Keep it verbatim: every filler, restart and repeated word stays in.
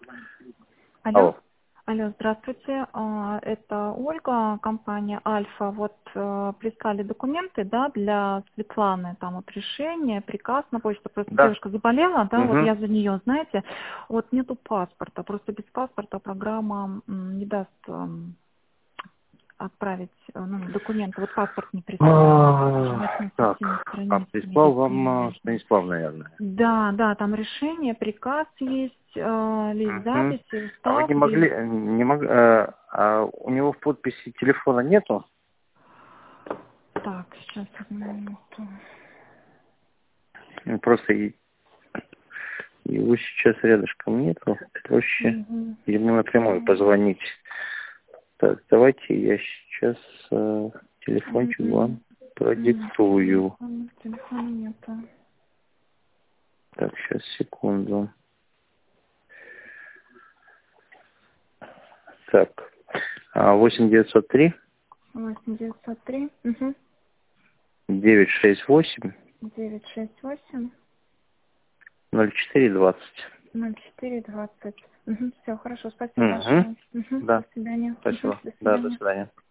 Алло. Алло. Алло, здравствуйте. А, Это Ольга, компания Альфа. Вот э, прислали документы, да, для Светланы, там вот решение, приказ на почту. Просто Да. девушка заболела, да, вот Угу. я за нее, знаете, вот нету паспорта, просто без паспорта программа м, не даст эм, отправить э, ну, документы. Вот паспорт не прислали. Желательно со Так, всеми а страницами прислал вам а, документами. Станислав, наверное. Да, да, там решение, приказ есть, э, лист Угу. записи, А вы устав, не лист. могли, не мог, э, а у него в подписи телефона нету? Так, сейчас одну минуту. Ну, просто и- его сейчас рядышком нету. Проще Угу. ему напрямую позвонить. Так, давайте я сейчас э, телефончик вам продиктую. Телефона, телефона нету. Так, сейчас, секунду. Так, а, восемь девятьсот три восемь девятьсот три. Угу. девять шесть восемь девять шесть восемь. ноль четыре двадцать. ноль четыре двадцать. Угу. Все, хорошо, спасибо Угу. большое. Угу. До Да, свидания. Угу. спасибо. До Да, до свидания. свидания.